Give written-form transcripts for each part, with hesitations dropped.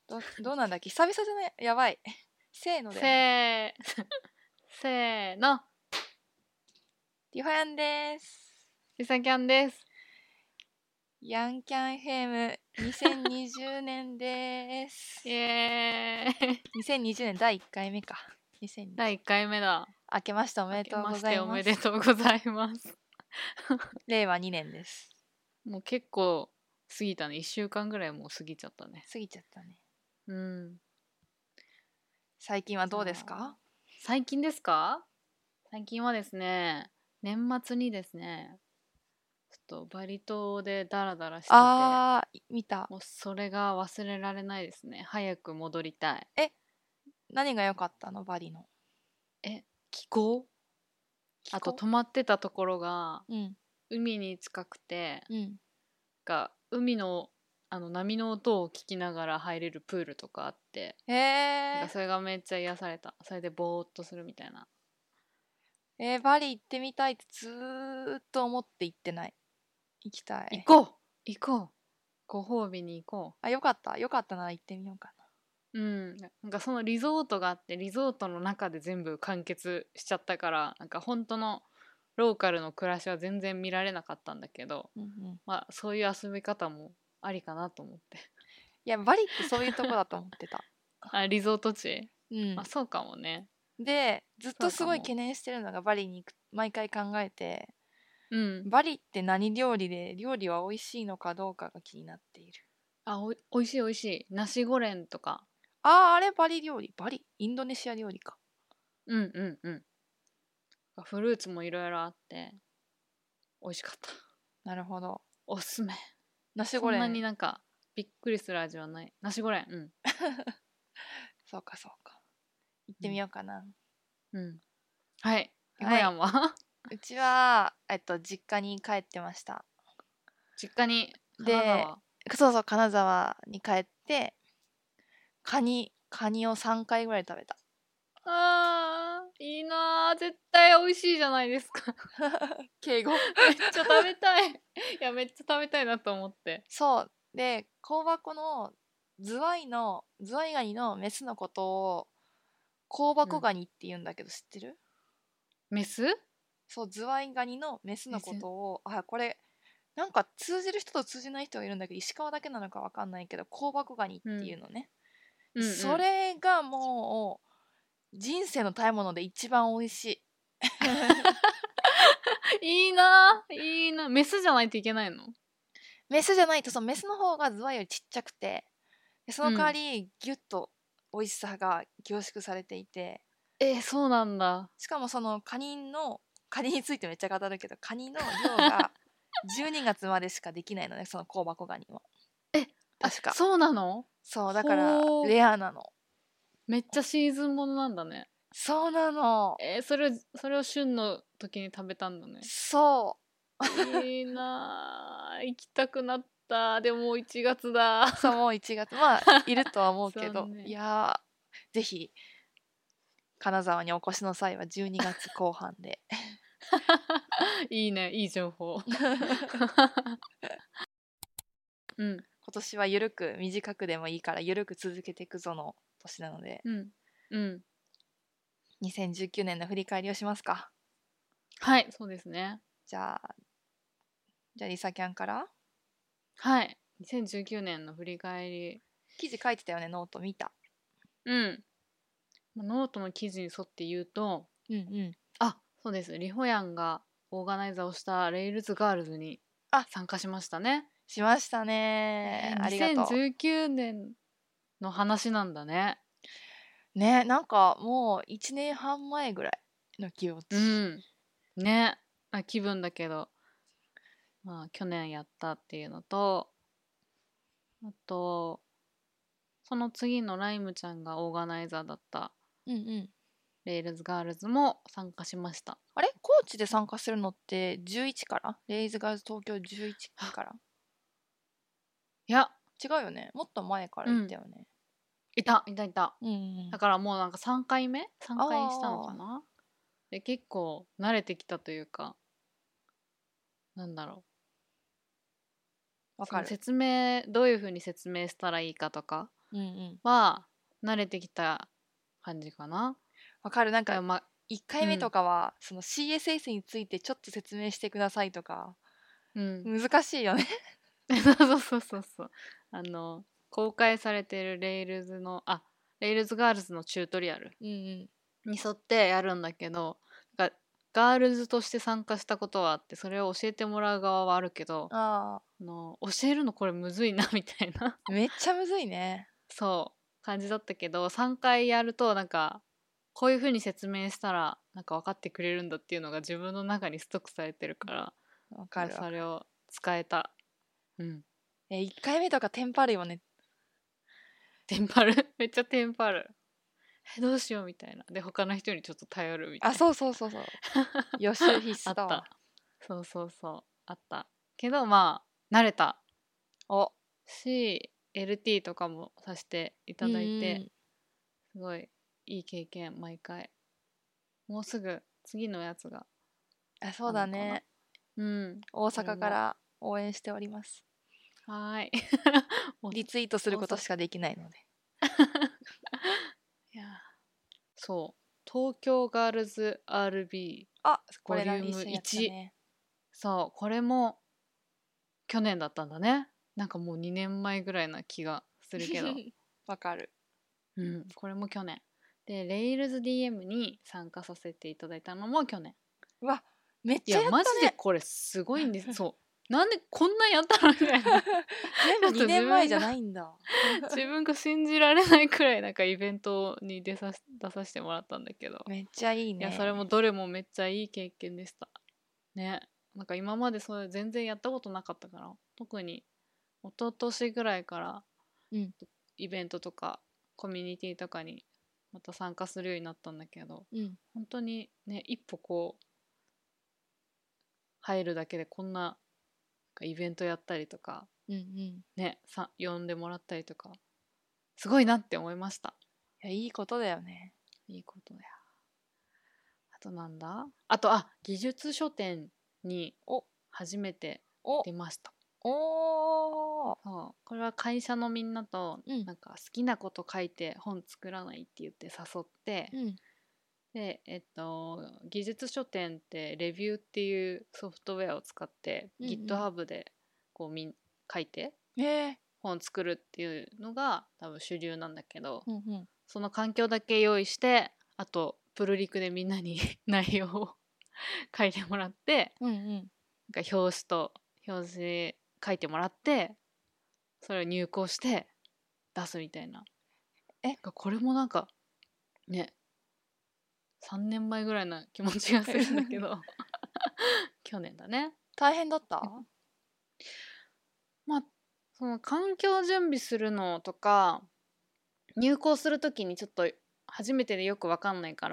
どうなんだっけ、久々じゃない、やばい。せーので。 せーの。 リホヤンです。 リサキャンです。 ヤンキャンヘム2020年です。 イエーイ。 2020年第1回目か。2020 第1回目だ。 明けましておめでとうございます。 明けましておめでとうございます。 令和2年です。 もう結構過ぎたね。1週間ぐらいもう過ぎちゃったね。 過ぎちゃったね。 うん。 最近はどうですか？ 最近ですか？最近はですね、年末にですね、ちょっとバリ島でダラダラしてて、 見た。 もうそれが忘れられないですね。早く戻りたい。 何が良かったのバリの？ 気候？あと泊まってたところがうん。 海に近くて、 うん。 海の波の音を聞きながら入れるプールとかあって、 へそれがめっちゃ癒された。それでぼーっとするみたいな。 バリ行ってみたいってずーっと思って行ってない。行きたい。 行こう。ご褒美に行こよかった。よかったなら行ってみようかな。 う。うん。なんかそのリゾートがあって、リゾートの中で全部完結しちゃったから、なんか本当のローカルの暮らしは全然見られなかったんだけど、 うんうん。 まあそういう遊び方もありかなと思って。 いや、バリってそういうとこだと思ってた。 リゾート地？ うん。 そうかもね。 で、ずっとすごいそうかも。 懸念してるのがバリに行く、毎回考えて、 うん。 バリって何料理で、料理は美味しいのかどうかが気になっている。 おいしいおいしい。ナシゴレンとか。 あれバリ料理。バリインドネシア料理か。 うんうんうん。フルーツもいろいろあって、美味しかった。 なるほど。 おすすめ。 ナシそんなゴレン。 になんか、びっくりする味はない。ナシゴレン。うん。 そうかそうか。行ってみうん。 ようかな。 うん。はい。ひほはい。 やんはうちは、実家に帰ってました。 実家に、金で、 沢。 そうそう、金沢に帰って、カニを3回ぐらい食べた。 いいなー。絶対美味しいじゃないですか。 敬語。 めっちゃ食べたい。いや、めっちゃ食べたいなと思って。 そう。で、香箱のズワイガニのメスのことを香箱ガニって言うんだけど知ってる？ メス？ そう、ズワイガニのメスのことを、これ、なんか通じる人と通じない人がいるんだけど、石川だけなのかわかんないけど、香箱ガニっていうのね。 うんうん。 それがもう、人生の食べ物で一番美味しい。 いいなー。いいな。メスじゃないといけないの？ メスじゃないと、そのメスの方がズワイよりちっちゃくて、でその代わうん。 りギュッと美味しさが凝縮されていて、 そうなんだ。 しかもそのカニについてめっちゃ語るけど、カニの量が12月までしかできないのね、その香箱ガニは。確か。 そうなの？ そう、だからほー。 レアなの。 めっちゃシーズンものなんだね。 そうなの。 それを旬の時に食べたんだね。 そいいなぁ。行きたくなった。でももう1月だ。 そう、もう1月。まあ、いるとは思うけど、 残念。 いやー、ぜひ、金沢にお越しの際は12月後半で。 いいね、いい情報。うん。 今年はゆるく、短くでもいいからゆるく続けていくぞの年なので、 うん。うん。 2019年の振り返りをしますか。 はい、そうですね。 じゃあ、リサキャンからはい。2019年の振り返り。 記事書いてたよね、ノート見た。 うん。ノートの記事に沿って言うと、 うんうん。 そうです。リホヤンがオーガナイザーをしたレイルズガールズに参加しましたね。 しましたね。ありがと 2019年の話なんだね。 う。ね、なんかもう1年半前ぐらいの気持ち。 うん。ね。気分だけど、去年やったっていうのと、あと、その次のライムちゃんがオーガナイザーだったうんうん。 レイルズガールズも参加しました。 あれ高知で参加するのって11からレイズガールズ東京11からいや、 違うよね。もっと前から行ったよね。 いたいたいた。 うんうん。 だからもうなんか3回目 ?3 回したのかあな。で、結構慣れてきたというか、なんだろう。 わかる。 そのどういうふうに説明したらいいかとか、 うんうん。 は慣れてきた感じかな。 わかる。なんかだからまあ、 1回目とかはその CSS についてちょっと説明してくださいとか難しいよね。 そうそうそうそう。公開されてるレイルズガールズのチュートリアルうんうん。 に沿ってやるんだけど、がガールズとして参加したことはあって、それを教えてもらう側はあるけど、 ああ、 教えるのこれむずいなみたいなめっちゃむずいね。 そう感じだったけど、3回やるとなんかこういう風に説明したらなんか分かってくれるんだっていうのが自分の中にストックされてるから、 わかるわかる。 それを使えた。うん。 1回目とかテンパるよね。 テンパるめっちゃテンパる。どうしようみたいな。で他の人にちょっと頼るみたいあ、 な。 そうそうそうそう。予習必須だわ。 あった。そうそうそうあったけど、まあ慣れたお、 し LT とかもさせていたうんだいて、 うん。 すごいいい経験毎回。もうすぐ次のやつがあ、そうあんのかな。 だね。 うん。 大これも阪から応援しております。 はーい。おリツイートする大阪ことしかできないので。 いやそう東京ガールズ RB あ、これボリュームラリーシャやった 1。 ね。 そうこれも去年だったんだね。なんかもう2年前ぐらいな気がするけど、 わかる。 うん、これも去年で、レイルズ DM に参加させていただいたのも去年。 うわ、めっいちゃやっやマジたね。 でこれすごいんです。そうなんでこんなんやったのみたいな全部ちょっと 2年前じゃないんだ。 自分が信じられないくらいなんかイベントに出させてもらったんだけど、 めっちゃいいいやそれもね。 どれもめっちゃいい経験でしたね。なんか今までそれ全然やったことなかったから、特に一昨年ぐらいからうん。 イベントとかコミュニティとかにまた参加するようになったんだけど、 うん。 本当にね一歩こう入るだけでこんなイベントやったりとかうんうん。 ね呼んでもらったりとかすごいなって思いました。 いや、いいことだよね。 いいことや。あとなんだ、技術書店にお、 初めてお、 出ました。 おー。 そうこれは会社のみんなとうん。 なんか好きなこと書いて本作らないって言って誘って、 うん。 で技術書店ってレビューっていうソフトウェアを使ってうんうん。 GitHub でこう書いてへえ。 本作るっていうのが多分主流なんだけど、 うんうん。 その環境だけ用意して、あとプルリクでみんなに内容を書いてもらって、 うんうん。 なんか表紙書いてもらって、それを入稿して出すみたいな。 え、 これもなんかね3年前ぐらいな気持ちがするんだけど去年だね。 大変だった？ まあその環境準備するのとか入稿する時にちょっと初めてでよく分かんないから、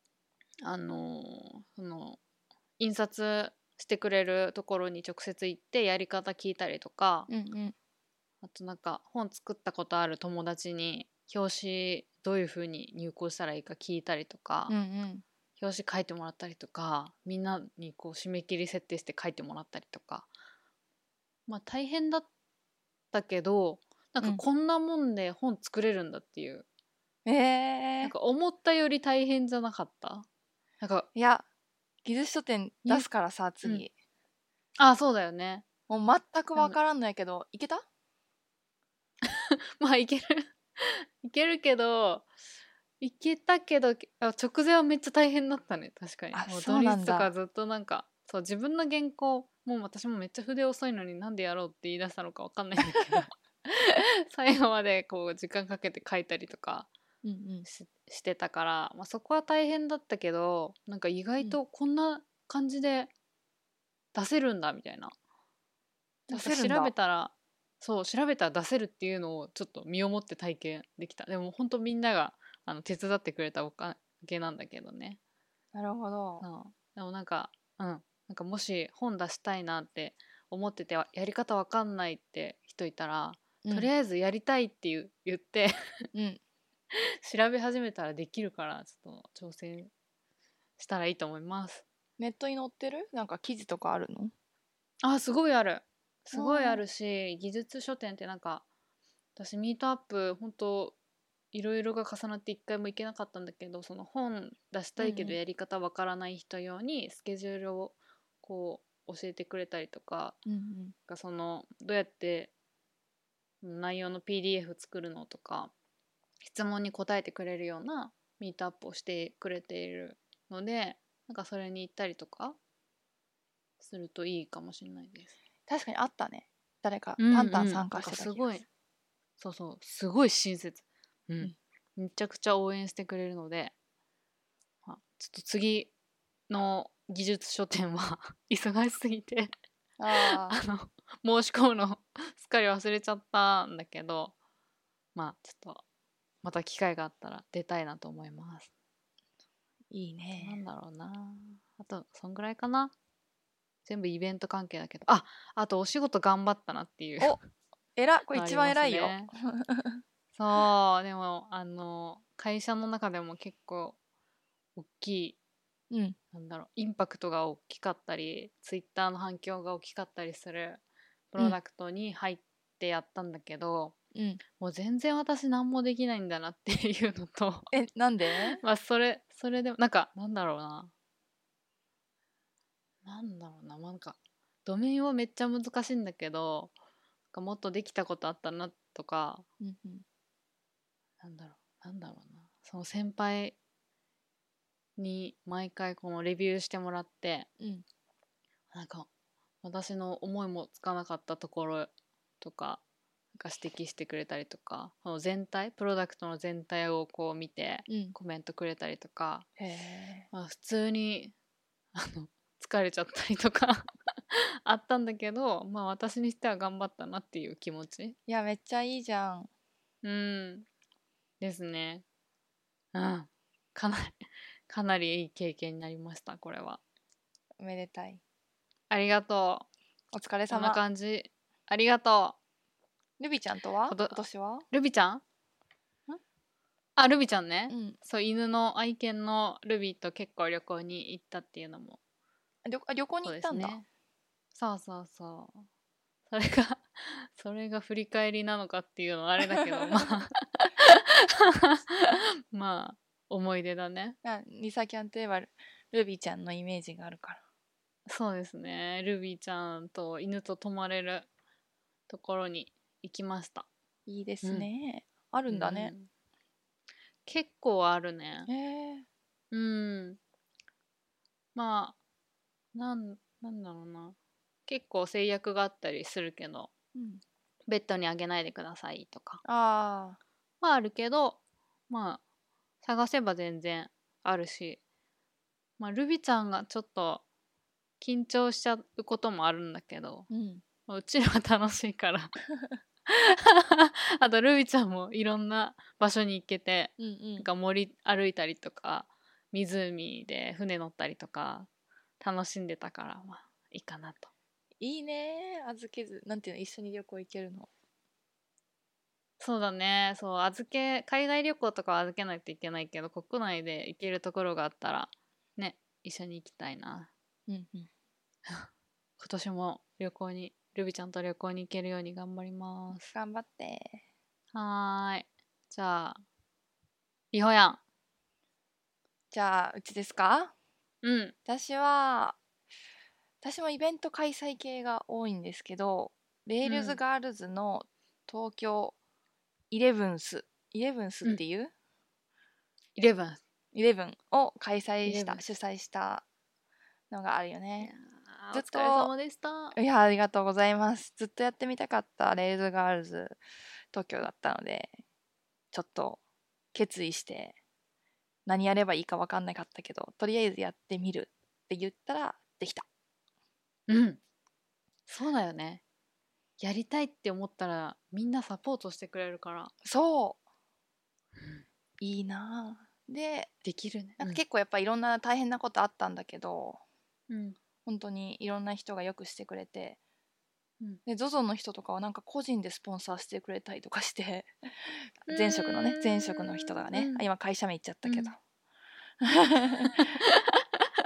その印刷してくれるところに直接行ってやり方聞いたりとか、 うんうん。 あとなんか本作ったことある友達に表紙どういう風に入稿したらいいか聞いたりとか、 うんうん。 表紙書いてもらったりとか、みんなにこう締め切り設定して書いてもらったりとか、まあ大変だったけど、なんうん。 かこんなもんで本作れるんだっていう、なんええ。 か思ったより大変じゃなかった。なんかいや、技術書店出すからさ、 うん、 次。 そうだよね。 もう全くでもわからんのやけど、いけた？ まあいけるいけるけど、いけたけど直前はめっちゃ大変だったね。確かにあ、 もう土そうな日んだ。 とかずっとなんか、そう自分の原稿もう私もめっちゃ筆遅いのになんでやろうって言い出したのかわかんないんだけど最後までこう時間かけて書いたりとかうんうん。 してたから、まあ、そこは大変だったけど、なんか意外うん。 とこんな感じで出せるんだみたいな。な出んか調べせるんだ。 たら、そう調べたら出せるっていうのをちょっと身をもって体験できた。でも本当みんなが手伝ってくれたおかげなんだけどね。 なるほど。 そうでもなんかなんかもし本出したいなって思っててやり方わかんないって人いたら、 うん。 とりあえずやりたいって言ってうん。 調べ始めたらできるから、ちょっと挑戦したらいいと思います。 ネットに載ってるなんか記事とかあるの？ すごいある。すごいああるし、技術書店ってなんか私ミートアップ本当いろいろが重なって一回も行けなかったんだけど、その本出したいけどうんやり方わからない人用にスケジュールをこう教えてくれたりとか、 うんうんそのどうやって内容の PDF 作るのとか質問に答えてくれるようなミートアップをしてくれているので、なんかそれに行ったりとかするといいかもしれないです。 確かにあったね。誰かうんタンタンうん、なんか参加してたすごい、 気がする。 そうそう、すごい親切。うん。 うんめちゃくちゃ応援してくれるので、ちょっと次の技術書店は忙しすぎてああ、 申し込むのすっかり忘れちゃったんだけど、まあちょっとまた機会があったら出たいなと思います。 いいなんね。 だろうな。あとそんぐらいかな。全部イベント関係だけど、あとお仕事頑張ったなっていうお、これ一のありま番偉いよ。 すね。そう、でも会社の中でも結構大きい、 うん。 なんだろう、インパクトが大きかったり、ツイッターの反響が大きかったりするプうん。 ロダクトに入ってやったんだけど、 うん。 もう全然私何もできないんだなっていうのとなんで？ まあそれでもなんかなんだろうな、なんかドメインはめっちゃ難しいんだけど、なんかもっとできたことあったなとか、 うんうん。 なんだろうな、その先輩に毎回このレビューしてもらって、 うん。 なんか私の思いもつかなかったところとか、なんか指摘してくれたりとか、そのプロダクトの全体をこう見てうん。 コメントくれたりとか、 へえ。 まあ、普通に疲れちゃったりとかあったんだけど、まあ私にしては頑張ったなっていう気持ち、 いや、めっちゃいいじゃん。 うんですね。うん、かなりかなりいい経験になりました、これは。 おめでたい。 ありがとお疲れう。こんな様。 感じ。ありがとルビちゃんとはう。 今年は？ ルビちゃん、ルビちゃんね。 うん。 そう、犬の愛犬のルビと結構旅行に行ったっていうのも、 旅行にそう行ったんだ。 ですね。そうそうそう。それがそれが振り返りなのかっていうのはあれだけど、まあまあ思い出だね。 リサキャンといえばルビちゃんのイメージがあるから。 そうですね。ルビーちゃんと犬と泊まれるところに行きました。 いいですうん。 ね。あるうんだね。 ん。結構あるね。 へえ。 うん。まあ、なんだろうな。結構制約があったりするけど、 うん。 ベッドにあげないでくださいとかああ。 はあるけど、まあ、探せば全然あるし、まあ、ルビちゃんがちょっと緊張しちゃうこともあるんだけど、 うん。 うちらは楽しいからあとルビちゃんもいろんな場所に行けて、 うんうん。 なんか森歩いたりとか湖で船乗ったりとか楽しんでたから、まあいいかなと。 いいね。預けず、なんていうの、一緒に旅行行けるの。 そうだね。そう、海外旅行とかは預けないといけないけど、国内で行けるところがあったらね、一緒に行きたいな。 うんうん。 今年もルビちゃんと旅行に行けるように頑張ります。 頑張って。 はーい。じゃありほやん。 じゃあ、うちですか？ うん。 私もイベント開催系が多いんですけど、レールズうん。 ガールズの東京イレブンスっうん。 ていう 11。 イレブンを 11。 主催したのがあるよいやね。 ー、おずっと、 疲れ様でした。 いや、ありがとうございます。ずっとやってみたかったレールズガールズ東京だったので、ちょっと決意して何やればいいか分かんなかったけど、とりあえずやってみるって言ったらできた。 うん。そうだよね。やりたいって思ったらみんなサポートしてくれるから。 そう、 うん。 いいなぁ。で、 できるね。 なんかうん。 結構やっぱいろんな大変なことあったんだけど、 うん。 本当にいろんな人がよくしてくれて、 うん。 で ZOZO の人とかはなんか個人でスポンサーしてくれたりとかしてう前職の人がね、 ーん。 今会社名言っちゃったけどうん。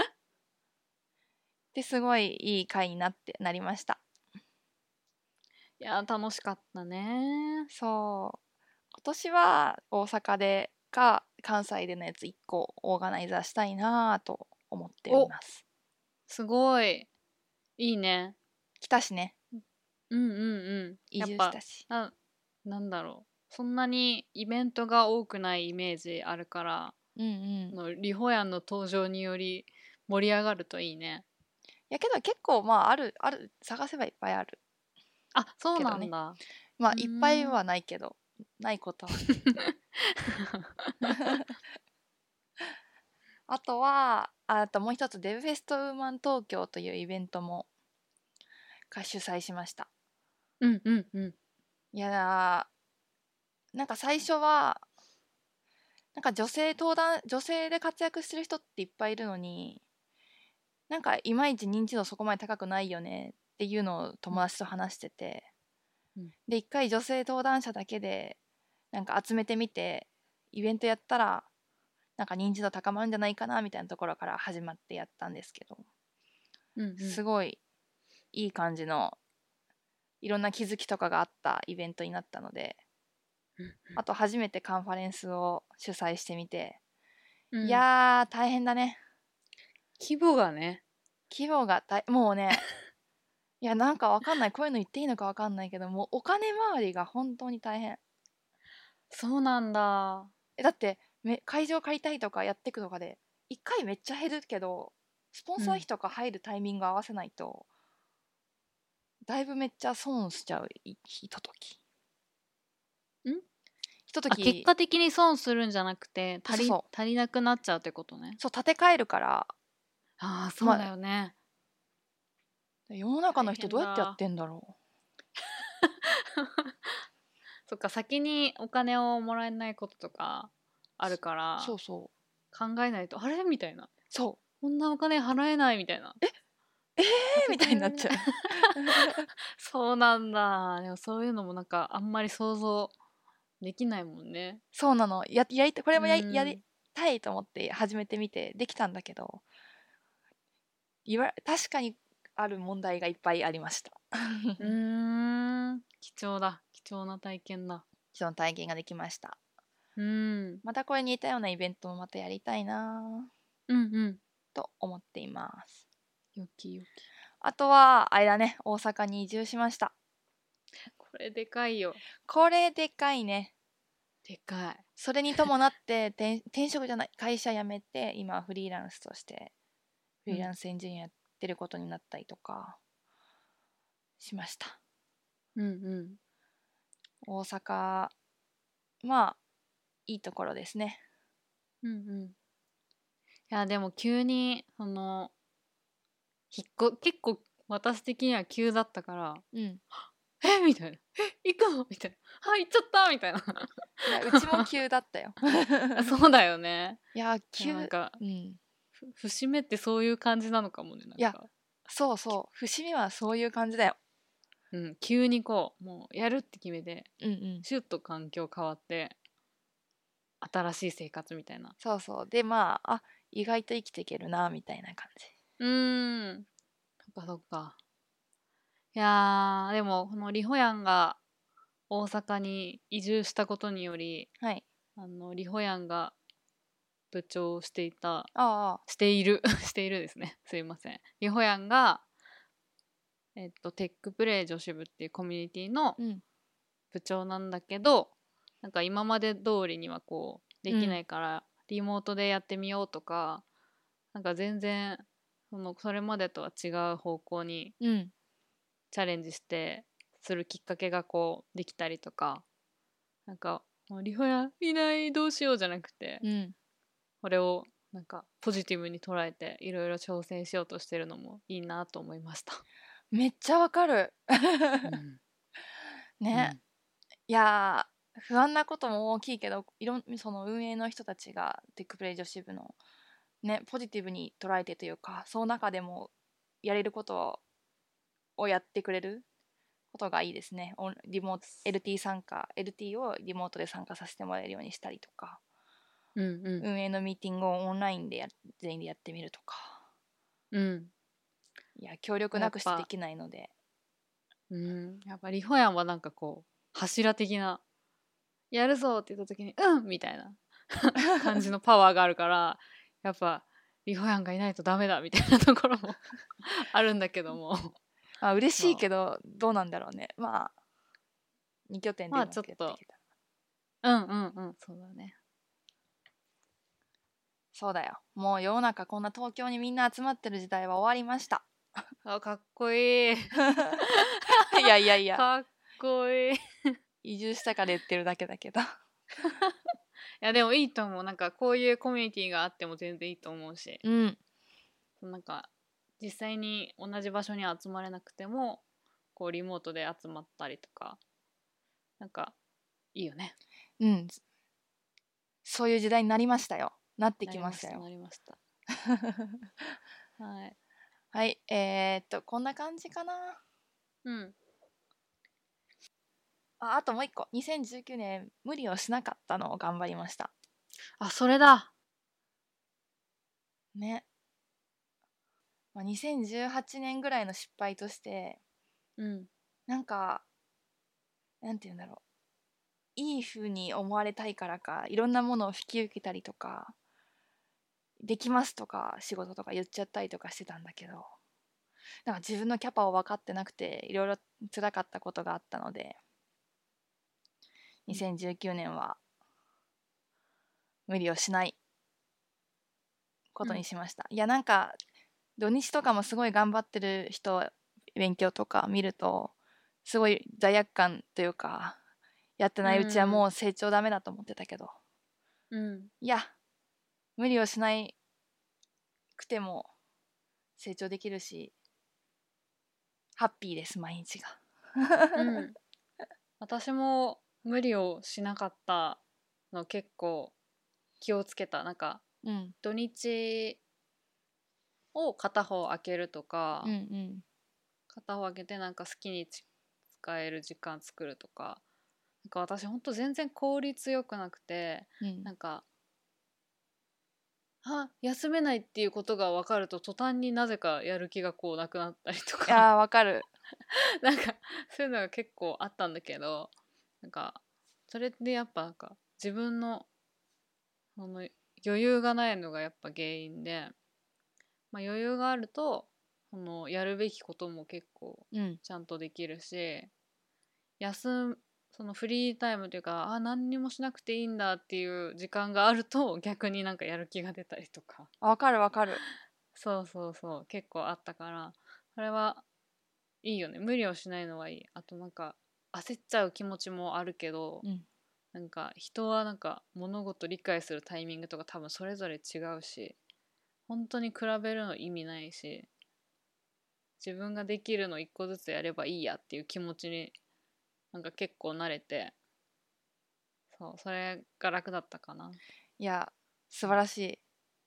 ですごいいい回になりました。 いや楽しかったね。 そう今年は大阪でか関西でのやつ1個オーガナイザーしたいなと思っておりおます。 すごいいいね。 来たしね、 うんうんうん。 移やっぱ住したし。 なんだろう、そんなにイベントが多くないイメージあるから、 うんうん。 リホヤンの登場により盛り上がるといいね。 やけど結構まあある探せばいっぱいあるあ、そうけどね。 なんだ。 まあうーいっぱいん。 はないけど、ないことはない。あとはあともう一つデブフェストウーマン東京というイベントも主催しました。 うんうんうん。 いやなんか最初はなんか女性で活躍してる人っていっぱいいるのになんかいまいち認知度そこまで高くないよねっていうのを友達と話してて、 うん、 で一回女性登壇者だけでなんか集めてみてイベントやったらなんか認知度高まるんじゃないかなみたいなところから始まってやったんですけど、 うんうん。 すごいいい感じのいろんな気づきとかがあったイベントになったので、あと初めてカンファレンスを主催してみて、 うん、 いやー大変だね。 規模がね。 規模がもうねいやなんかわかんない、こういうの言っていいのかわかんないけどもうお金回りが本当に大変。 そうなんだ。 だって会場借りたいとかやってくとかで1回めっちゃ減るけどスポンうん。 サー費とか入るタイミング合わせないとだいぶめっちゃ損しちゃう。ひとときひとと結き果的に損するんじゃなくてそうそう足りなくなっちゃうってことね。 そう建て替えるから、 ああ、そうだまあよね。 世の中の大人どうやってやっ変だ。 てんだろそっか、先にお金をもらえないこととかあるかう。そらうそう考えないと、あれみたいな。 そうこんなお金払えないみたいな。建みたいて替えられない。 になっちゃうそうなんだ。でもそういうのもなんかあんまり想像できないもんね。 そうなの。やりたい、これうもやりん。 たいと思って始めてみてできたんだけど、確かにある問題がいっぱいありました。 うーん。貴重だ。貴重な体験だ。 その体験ができました。 うん。 またこれに似たようなイベントもまたやりたいなうんうん。 と思っています。 よきよき。 あとはあれだね、大阪に移住しました。 これでかいよ。 これでかいね。 でかい。 それに伴って転職じゃない会社辞めて今フリーランスとしてフうん。 リーランスエンジニアやってることになったりとかしました。 うんうん。 大阪まあいいところですね。 うんうん。いや、でも急に、結構私的には急だったから、 うん。 えみたいな。行くのみたいな。あ、行っちゃったみたいな。 いやうちも急だったよそうだよね。 いやでもなんか、 うん。 節目ってそういう感じなのかもね、なんいやか。 そうそう節目はそういう感じだよ。 うん、急にこう、もうやるって決めて、 うんうん。 シュッと環境変わって、新しい生活みたいな。 そうそうでまあ意外と生きていけるなみたいな感じ。 うーん。そっかそっか。いやー、でも、このリホヤンが大阪に移住したことにより、 はい。 リホヤンが部長をしていた、 ああしているしているですね。すいません。リホヤンが、テックプレイ女子部っていうコミュニティのうん部長なんだけど、なんか今まで通りにはこう、できなうんいから、リモートでやってみようとか、なんか全然、それまでとは違う方向にうんチャレンジしてするきっかけがこうできたりとか、なんかもうリホヤいないどうしようじゃなくて、 うんこれをなんかポジティブに捉えていろいろ挑戦しようとしてるのもいいなと思いました。 めっちゃわかるうんうね。 んいや不安なことも大きいけどその運営の人たちがテックプレイ女子部のねポジティブに捉えてというかその中でもやれることをやってくれることがいいですね。リモート LT をリモートで参加させてもらえるようにしたりとか、 うんうん運営のミーティングをオンラインで全員でやってみるとか、 うん。 いや協力なくしてでやっぱきないのでやっぱリホヤンはなんかこう柱的な、やるぞって言った時にうんみたいな感じのパワーがあるから、やっぱリホヤンがいないとダメだみたいなところもあるんだけどもまあ嬉しいそうけどどうなんだろうね。まあ2拠点でまあうまくやっていちょっとけたら。 そうだね。 そうだよ。もう世の中こんな東京にみんな集まってる時代は終わりました。 あ、かっこいいいやいやいや、 かっこいいい移住したから言ってるだけだけど。 やでもいいと思う。なんかこういうコミュニティがあっても全然いいと思うし、 うん。 なんか実際に同じ場所に集まれなくてもこうリモートで集まったりとか、なんかいいよね。 うん。そういう時代になりましたよ。なってなりましたきましたよ。 なりました。はい。 はい。こんな感じかな。 うん。 あともう一個。2019年無理をしなかったのを頑張りました。 あ、それだ。 ね。まあ、2018年ぐらいの失敗として、 うん。 なんか、なんて言うんだろう。いい風に思われたいからか、いろんなものを引き受けたりとか、できますとか、仕事とか言っちゃったりとかしてたんだけど、なんか自分のキャパを分かってなくて、いろいろ辛かったことがあったので、2019年は無理をしないことにしました。いや、なんか、土日とかもすごい頑張ってる人、勉強とか見ると、すごい罪悪感というか、やってないうちはもう成長ダメだと思ってたけど、 うん。 いや、無理をしなくても成長できるし、ハッピーです、毎日が。 うん。私も無理をしなかったの結構気をつけた。なんかうん。 土日を片方空けるとうんうか、 ん。 片方空けてなんか好きに使える時間作るとか、なんか私ほんと全然効率よくなくて、 うん。 なんか休めないっていうことが分かると途端になぜかやる気がこうなくなったりとかいやー、わかる。 なんかそういうのが結構あったんだけど、なんかそれでやっぱなんか自分の余裕がないのがやっぱ原因で、まあ、余裕があるとやるべきことも結構うん。 ちゃんとできるし、休そのフリータイムというか、何にもしなくていいんだっていう時間があると逆になんかやる気が出たりとか、 わかるわかる。 そうそうそう結構あったから、それはいいよね。無理をしないのはいい。あとなんか焦っちゃう気持ちもあるけど、 うん。 なんか人はなんか物事理解するタイミングとか多分それぞれ違うし、本当に比べるの意味ないし、自分ができるの一個ずつやればいいやっていう気持ちになんか結構慣れて、そうそれが楽だったかな。 いや、素晴らし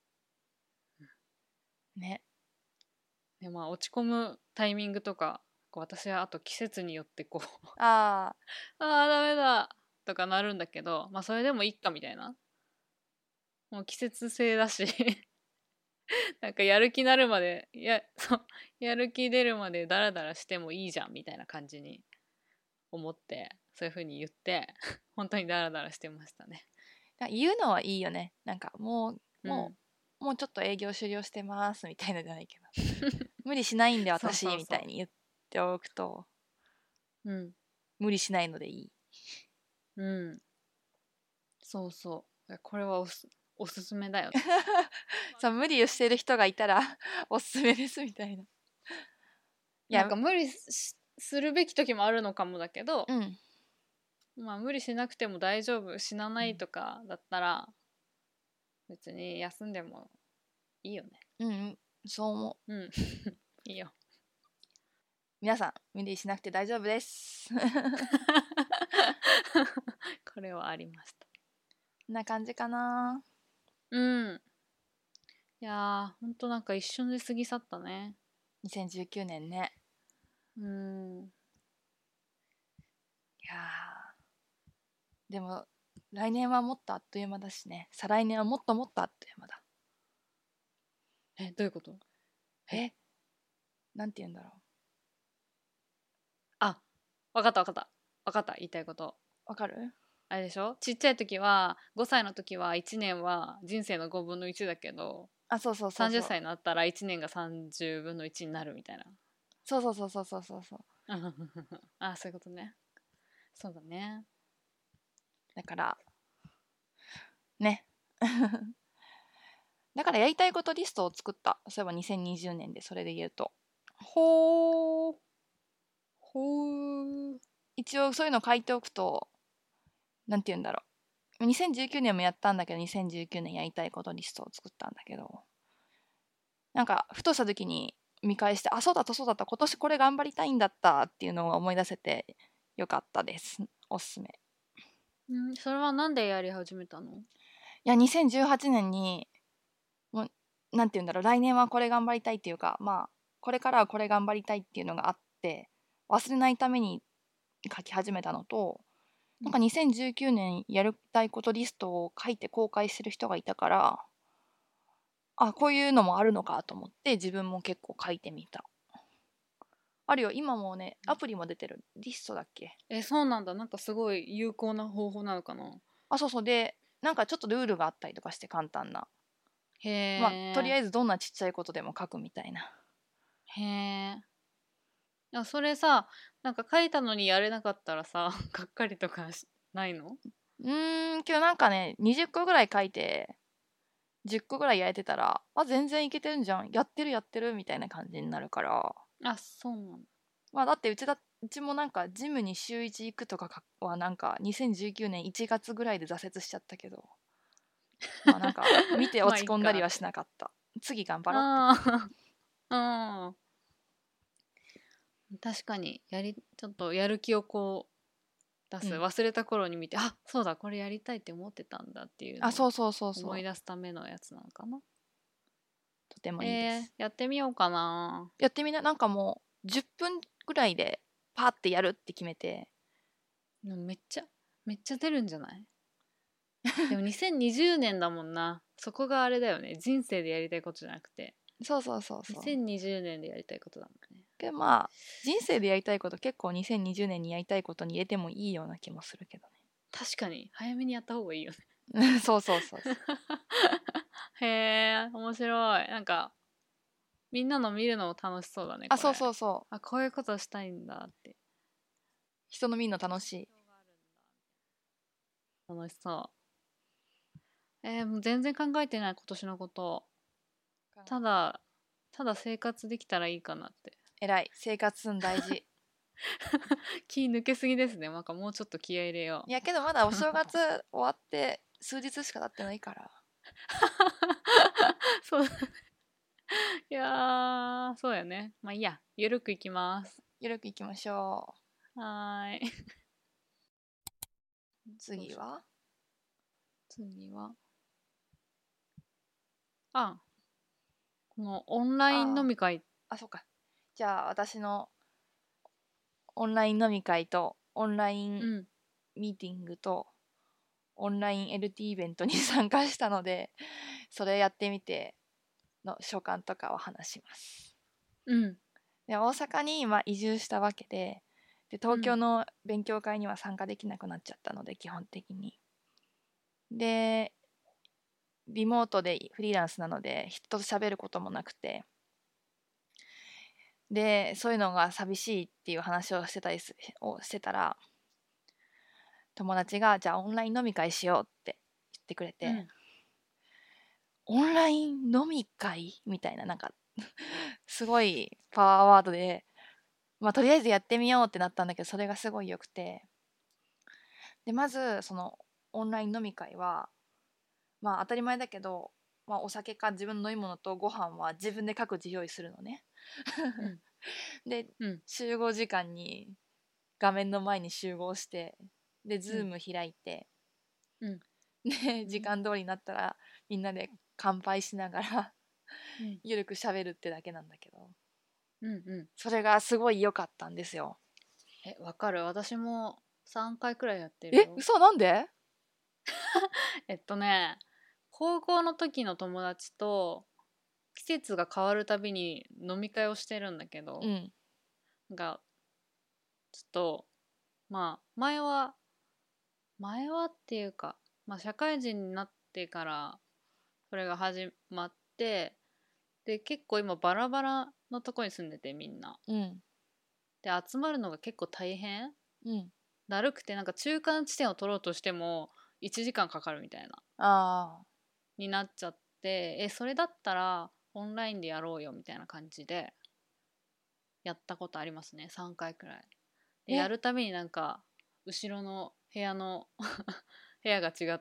い。ね。 でまあ落ち込むタイミングとか、私はあと季節によってこうああ、 ダメだとかなるんだけど、まあそれでもいいかみたいな、もう季節性だしなんかやる気なるまでそうやる気出るまでダラダラしてもいいじゃんみたいな感じに思って、そういう風に言って本当にダラダラしてましたね。 言うのはいいよね。なんかうんもうちょっと営業終了してますみたいなじゃないけど、無理しないんでそう私みそうそたいに言っておくと、 う。うん無理しないのでいい。 うんそうそう、これはおすすめだよ。 そう、無理をしてる人がいたらおすすめですみたいな。いや、 なんか無理するべき時もあるのかもだけど、 うん。 まあ無理しなくても大丈夫、死なないとかだったら別に休んでもいいよね。 うん、うん、そう思う。 うんいいよ。 皆さん、無理しなくて大丈夫です。 これはありました。 こんな感じかな。 うん。いやほんとなんか一瞬で過ぎ去ったね。 2019年ね。 うん。 いやでも、来年はもっとあっという間だしね。再来年はもっともっとあっという間だ。 どういうこと？ えなんて言うんだろう。 あ、 わかった言いたいこと。 わかる？ あれでしょ、ちっちゃい時は5歳の時は1年は人生の5分の1だけど、 あ、そうそうそう 30 そう。 歳になったら1年が30分の1になるみたいな。 そうそうそうそうそうそうそう。 あ、そういうことね。そうだね。 だからね。だからやりたいことリストを作った。そういえば2020年でそれで言うと。 ほーほー。 一応そういうの書いておくと、なんて言うんだろう。2019年もやったんだけど、2019年やりたいことリストを作ったんだけど、なんかふとした時に見返して、あ、そうだったそうだった、今年これ頑張りたいんだったっていうのを思い出せてよかったです。おすすめ。 それはなんでやり始めたの？ いや、2018年に、もう、なんて言うんだろう、来年はこれ頑張りたいっていうか、まあ、これからはこれ頑張りたいっていうのがあって、忘れないために書き始めたのと、なんか2019年やりたいことリストを書いて公開してる人がいたから、あ、こういうのもあるのかと思って自分も結構書いてみた。あるよ、今もね、アプリも出てる。リストだっけ？ そうなんだ。なんかすごい有効な方法なのかな。 あ、そうそう。で、なんかちょっとルールがあったりとかして簡単な。 へまあ、とりあえ。 えずどんなちっちゃいことでも書くみたいな。 へえ。いや、それさ、なんか書いたのにやれなかったらさ、がっかりとかないの？ けどなんかね、20個ぐらい書いて、10個ぐらい焼いてたら、あ、全然いけてるんじゃん。やってるやってるみたいな感じになるから。 あ、そうなんだ。 まあだってうちもなんかジムに週1行くとかはなんか2019年1月ぐらいで挫折しちゃったけど、まあなんか見てまあ、 落ちいっ込んだりはしかって。 なかった。次頑張ろうって感じ。 ああ、うん。確かに、ちょっとやる気をこう出す。 うん。 忘れた頃に見て、あ、そうだ、これやりたいって思ってたんだっていうあ、 のをそうそうそうそう。 思い出すためのやつなのかな。 とてもいいです。 やってみようかな。 やってみな、なんかもう10分ぐらいでパーってやるって決めて。 でもめっちゃ出るんじゃない？でも2020年だもんな。そこがあれだよね。人生でやりたいことじゃなくて。 そうそうそうそう。 2020年でやりたいことだもんね。 けどまあ、人生でやりたいこと結構2020年にやりたいことに入れてもいいような気もするけど確かに、早めにやった方がいいよね。 ね。そうそうそうそう。 へえ、面白い。なんか、みんなの見るのも楽しそうだね、 あ、そうこれ。 そうそう。 あ、こういうことしたいんだって。 人の見るの楽しい。 楽しそう。もう全然考えてない、今年のこと。ただ、ただ生活できたらいいかなって。 偉い。生活すん大事。 気抜けすぎですね。なんかもうちょっと気合い入れよう。 いやけどまだお正月終わって数日しか経ってないから。 そう。いやー、そうやね。まあいいや。ゆるくいきます。 ゆるくいきましょはーい。 う。次は？ 次は、あ、このオンライン飲あみ会。 あ、そうか。じゃあ私のオンライン飲み会とオンラインうん。 ミーティングとオンライン LT イベントに参加したので、それやってみての所感とかを話します。 うん。 で、大阪に今移住したわけで、東京の勉強会には参加できなくなっちゃったので、基本的に。で、リモートでフリーランスなので、人と喋ることもなくて、で、そういうのが寂しいっていう話をしてたら、友達が、じゃあオンライン飲み会しようって言ってくれて、 うん。 オンライン飲み会みたいな、なんか、すごいパワーワードで、まあ、とりあえずやってみようってなったんだけど、それがすごい良くて。で、まず、その、オンライン飲み会は、まあ、当たり前だけど、まあ、お酒か自分の飲み物とご飯は自分で各自用意するのね。 うん。 で、 うん。 集合時間に画面の前に集合して、で、ズーム開いて、 うん。 で、時間通りになったら、みんなで乾杯しながらうん。 ゆるく喋るってだけなんだけど、 うん。うん。 それがすごい良かったんですよ。 わかる。私も3回くらいやってるよ。 嘘？なんで？ 高校の時の友達と季節が変わるたびに飲み会をしてるんだけど、 うん。 なんかちょっとまあ前はっていうか、まあ、社会人になってからそれが始まって、で結構今バラバラのとこに住んでてみんなうんで集まるのが結構大変うんだるくて、なんか中間地点を取ろうとしても1時間かかるみたいなあになっちゃって、それだったらオンラインでやろうよみたいな感じでやったことありますね、3回くらいで。やーえるたびになんか後ろの部屋の部屋が違って、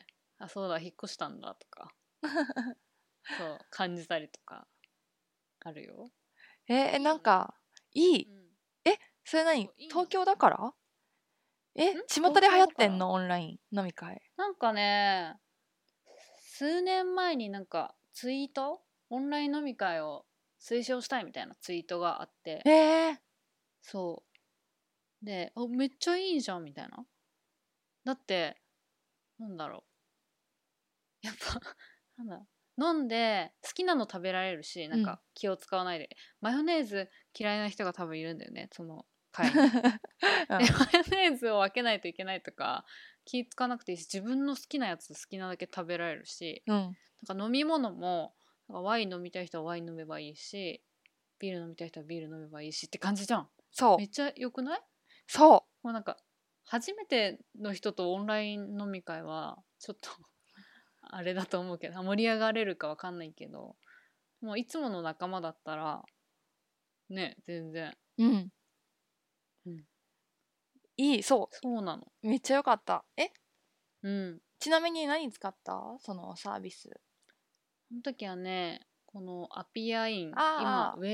あそうだ引っ越したんだとかそう感じたりとかあるよ。いいよね。 なんかいい。 うん。 それ何、 そういいの。 東京だから？巷東で流行京だから。 ってんのオンライン飲み会？ なんかね、数年前になんかツイート、オンライン飲み会を推奨したいみたいなツイートがあって、 えそうで、めっちゃいいじゃんみたいな。だってなんだろう、やっぱなんだ、飲んで好きなの食べられるし、なんうんか気を使わないで。マヨネーズ嫌いな人が多分いるんだよね、その会に。でマうんヨネーズを分けないといけないとか、気使わなくていいし、自分の好きなやつ好きなだけ食べられるし、 うんなんか飲み物もなんかワイン飲みたい人はワイン飲めばいいし、ビール飲みたい人はビール飲めばいいしって感じじゃん。 そうめっちゃ良くない？ そもうなんか初めての人とオンライン飲み会はちょっとあれだと思うけど、盛り上がれるかわかんないけど、もういつもの仲間だったらね、全然。 う。うんうん、 いい。そそうなの。 うめっちゃ良かった。 うん。 ちなみに何使った、そのサービス？ その時はね、このアピアイン、今ああ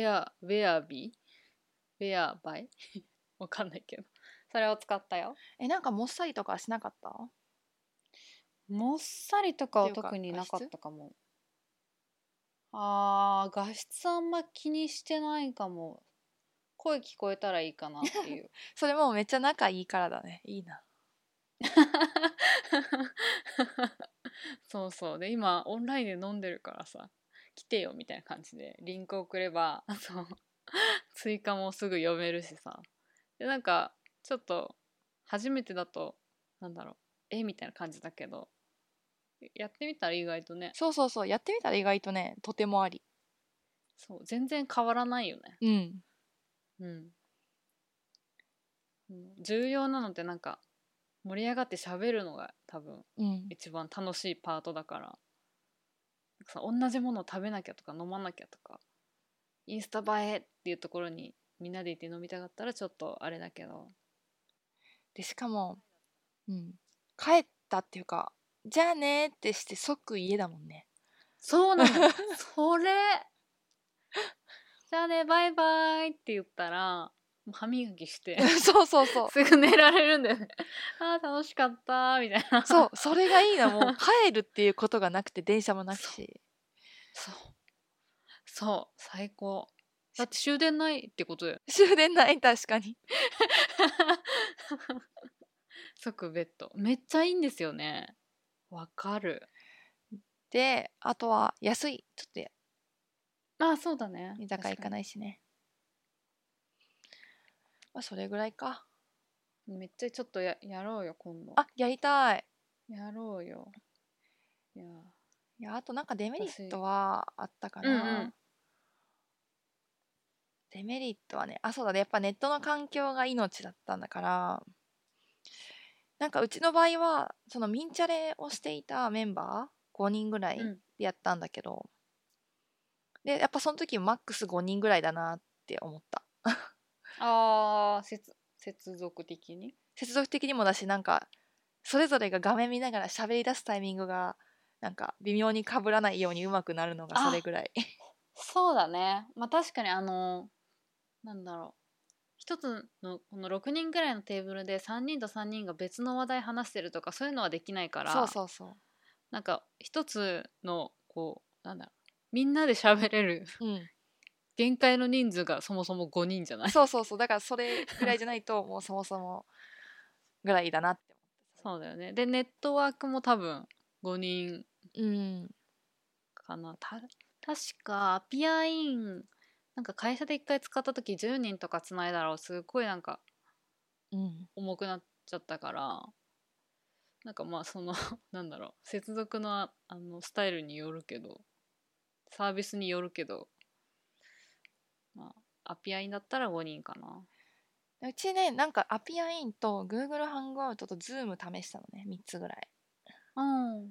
ウェアバイわかんないけど、それを使ったよ。 なんかもっさりとかしなかったっもっさりとかはていうか特になかっ画質？ たかも。画質あんま気にしてないかも。声聞こえたらいいかなっていう。 それもうめっちゃ仲いいからだね。いいな。 そうそう。で、今、オンラインで飲んでるからさ、来てよみたいな感じで、リンク送れば、追加もすぐ読めるしさ。で、なんか、ちょっと、初めてだと、なんだろう、みたいな感じだけど、やってみたら意外とね、 そうそうそう、やってみたら意外とね、とてもあり。 そう、全然変わらないよね。 うん。 うん。重要なのってなんか、盛り上がって喋るのが多分、 うん。 一番楽しいパートだから、同じものを食べなきゃとか飲まなきゃとか、インスタ映えっていうところにみんなで行って飲みたかったらちょっとあれだけど。 で、しかも、うん。帰ったっていうか、じゃあねーってして即家だもんね。 そうなの。それ。じゃあね、バイバイって言ったら、もう歯磨きしてそうそうそう。 すぐ寝られるんだよね。楽しかったみたいな。 そう、それがいいの。もう帰るっていうことがなくて、電車もなくそうし。 そうそう最高。だって終電ないってことだよ。 終電ない、確かに。 即ベッド。めっちゃいいんですよね。わかる。 で、あとは安い。ちょっそうだね。 と居酒屋行かないしね。まあ、それぐらいか。 めっちゃちょっとやろうよ、今度。 やりたい。 やろうよ。いや、 いや、あとなんかデメリッ私、 トはあったかうんうん。 な。デメリットはね、そうだね。やっぱネットの環境が命だったんだから、なんかうちの場合は、そのミンチャレをしていたメンバー5人ぐらいうんでやったんだけど、で、やっぱその時マックス5人ぐらいだなって思った。 接続的に。 接続的にもだし、なんか、それぞれが画面見ながら喋り出すタイミングが、なんか微妙に被らないようにうまくなるのがそれあ、 ぐらい。 そうだね。まあ確かになんだろう。一つのこの6人ぐらいのテーブルで3人と3人が別の話題話してるとかそういうのはできないかそうら、 そうそなんか一つのこうなんだろう、みんなで喋れるう。うん。 限界の人数がそもそも5人じゃない？ そうそうそう。だからそれぐらいじゃないと、もうそもそもぐらいだなってそうだよね。でネットワークも多分5人思った。うん。 かな。確かアピアインなんか会社で1回使った時10人とかつないだらすごいなんかうん重くなっちゃったから、なんかまあそのなんだろう、接続のスタイルによるけど、サービスによるけど、まあアピアインだったら5人かな。 うちね、なんかアピアインと Google ハングアウトと Zoom 試したのね、3つぐらい。 うん。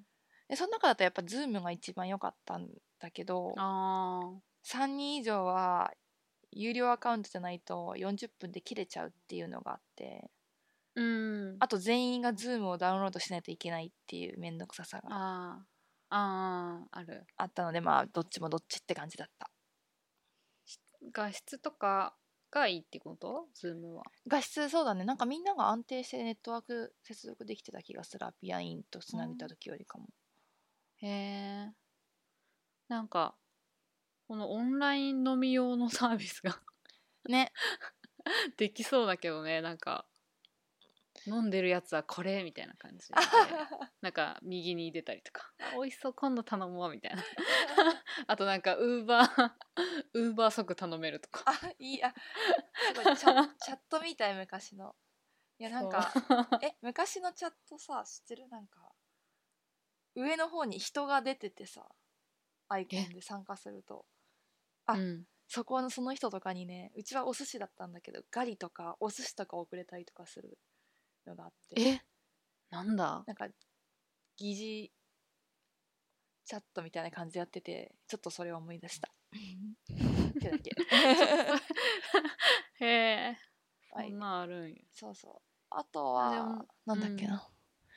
で、その中だとやっぱ Zoom が一番良かったんだけど、 あ 3人以上は有料アカウントじゃないと40分で切れちゃうっていうのがあって、 ー、うん。 あと全員が Zoom をダウンロードしないといけないっていうめんどくささがあある。 あったので、まあどっちもどっちって感じだった。 画質とかがいいってこと？ズームは。 画質、そうだね、なんかみんなが安定してネットワーク接続できてた気がする、アピアインとつなげた時よりかも。 へえ。なんかこのオンライン飲み用のサービスがね。 できそうだけどね。なんか飲んでるやつはこれみたいな感じでなんか右に出たりとか、あ美味しそう今度頼もうみたいなあとなんかウーバー即頼めるとか。 あ、いい、あ、すごいチャットみたい、昔の。いや、なんそうか、昔のチャットさ、知ってる？なんか、上の方に人が出ててさ、アイコンで参加すると。あ、 うん。 その人とかにね、うちはお寿司だったんだけど、ガリとかお寿司とか送れたりとかするのがあって、 えなんだなんか、疑似チャットみたいな感じでやってて、ちょっとそれを思い出した。ってだけ。 ちょっとへえ、 はい、 そんなんあるんや。 そうそう。あとあでは、 もなんだっけうんな。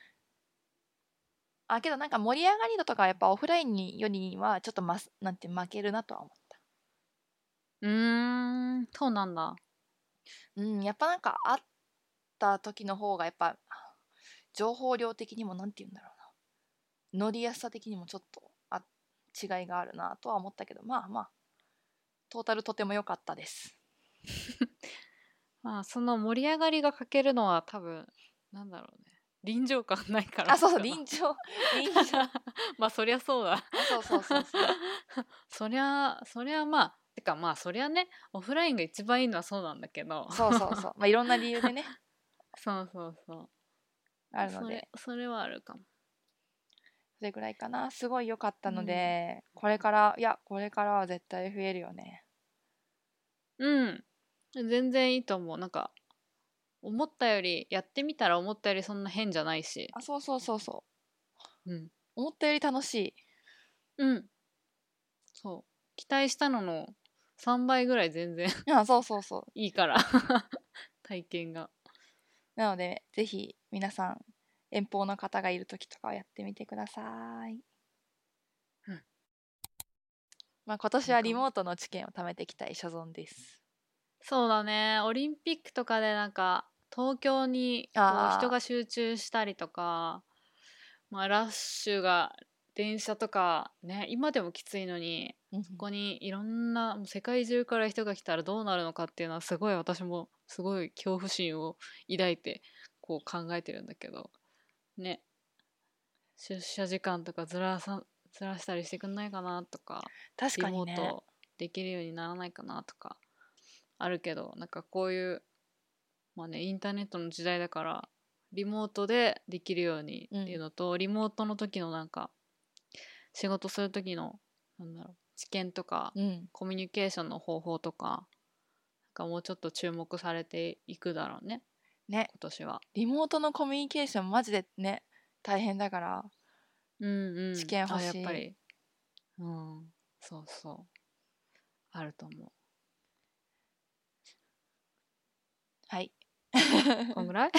けどなんか盛り上がり度とかやっぱオフラインによりはちょっとなんて負けるなとは思った。 そうなんだ。 うん、やっぱなんか会った時の方がやっぱ情報量的にもなんて言うんだろうな。乗りやすさ的にもちょっと違いがあるなとは思ったけど、まあまあ、トータルとても良かったです。 まあその盛り上がりが欠けるのは多分なんだろうね、臨場感ないからあ、そうそう、 かな臨場。 まあそりゃそうだそうそうそうそう。 そりゃまあてかまあそりゃね、オフラインが一番いいのはそうなんだけどそうそうそう。まあいろんな理由でね、 そうそうそう、 あるので、 それはあるかも。 それぐらいかな。すごい良かったのうんで、これからは絶対増えるよね。 うん全然いいと思う。なんか思ったよりやってみたら思ったよりそんな変じゃないし。 あ、そうそうそうそう。 うん思ったより楽しい。 うんそう期待したのの3倍ぐらい全然あ、そうそうそう。 いいから体験が。 なので、ぜひ皆さん、遠方の方がいる時とかはやってみてください。 うん。 まあ今年なんかはリモートの知見を貯めていきたい所存です。 そうだね、オリンピックとかでなんか東京にこう人ああ、 が集中したりとか、まあ、ラッシュが電車とかね今でもきついのに、 うん、 そこにいろんなもう世界中から人が来たらどうなるのかっていうのはすごい私もすごい恐怖心を抱いてこう考えてるんだけどね、出社時間とかずらしたりしてくんないかなとか、 確リかにね。 モートできるようにならないかなとかあるけど、なんかこういうまあねインターネットの時代だからリモートでできるようにっていううん、 のと、リモートの時のなんか仕事する時のなんだろう知見とかうん。 コミュニケーションの方法とか、なんかもうちょっと注目されていくだろうねね。 今年は。 リモートのコミュニケーションマジでね、大変だから、 うん知うん、あやっ見欲しい。 ぱりうんそうそうあると思う。 はい。 こんぐらい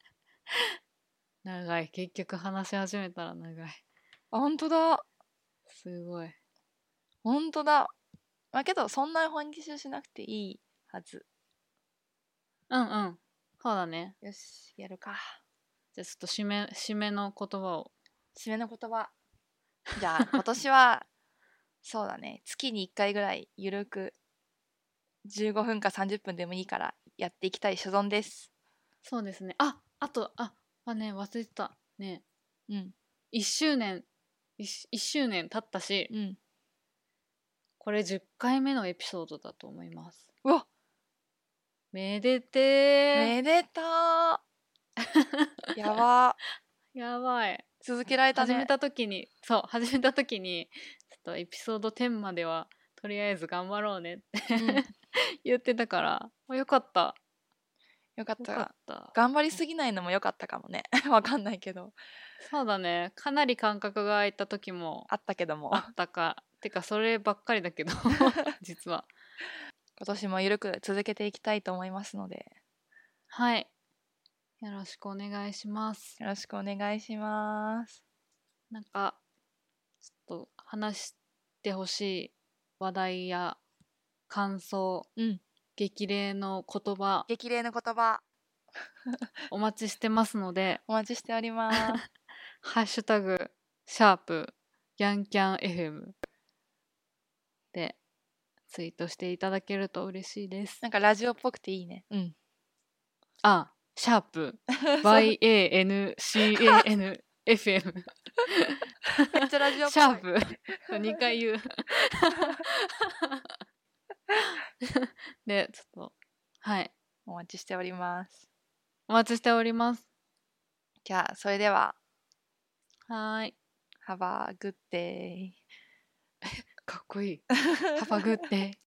長い、結局話し始めたら長い。 あ、本当だ。 すごい。 本当だ。まあけど、そんなに本気集しなくていいはず。 うんうんそうだね。 よし、やるか。 じゃあちょっと締めの言葉を。 締めの言葉。じゃあ、今年は、そうだね。月に1回ぐらい、ゆるく、15分か30分でもいいから、やっていきたい所存です。 そうですね。あね、忘れてた。ね、 うん。 1周年、1周年経ったし、 うん。 これ10回目のエピソードだと思います。 うわ、 めでてめでたー。やば。 ー。やばい。 続けられたね。 始めた時にちょっとエピソード10まではとりあえず頑張ろうねってうん言ってたから、よかった。 よかっよかた。 った。 頑張りすぎないのもよかったかもね。わかんないけど。 そうだね。かなり間隔が空いた時もあったけども。 あったか。てかそればっかりだけど実は。 今年もゆるく続けていきたいと思いますので、 はい。よろしくお願いします。 よろしくお願いします。 なんかちょっと話してほしい話題や感想、 うん。 激励の言葉激励の言葉、 お待ちしてますので、 お待ちしております。 ハッシュタグシャープヤンキャン FM でツイートしていただけると嬉しいです。 なんかラジオっぽくていいね。うん。 あ、シャープそう YANCANFM めっちゃラジオっぽい。 シャープ2回言うでちょっとはいお待ちしております。 お待ちしております。 じゃあ、それでは、 はーい。 Have a good day. かっこいい。Have a good day